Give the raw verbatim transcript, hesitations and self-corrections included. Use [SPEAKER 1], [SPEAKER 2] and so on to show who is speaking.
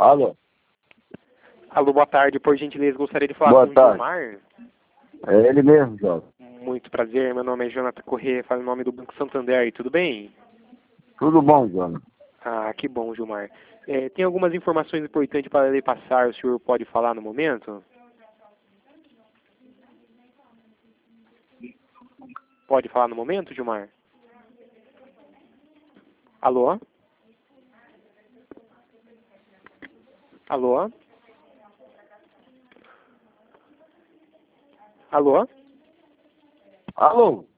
[SPEAKER 1] Alô?
[SPEAKER 2] Alô, boa tarde. Por gentileza, gostaria de falar
[SPEAKER 1] Boa
[SPEAKER 2] com o
[SPEAKER 1] tarde.
[SPEAKER 2] Gilmar.
[SPEAKER 1] É ele mesmo, Jota.
[SPEAKER 2] Muito prazer, meu nome é Jonathan Corrêa, falo em nome do Banco Santander, tudo bem?
[SPEAKER 1] Tudo bom, Jota?
[SPEAKER 2] Ah, que bom, Gilmar. É, tem algumas informações importantes para lhe passar, o senhor pode falar no momento? Pode falar no momento, Gilmar? Alô? Alô? Alô?
[SPEAKER 1] Alô?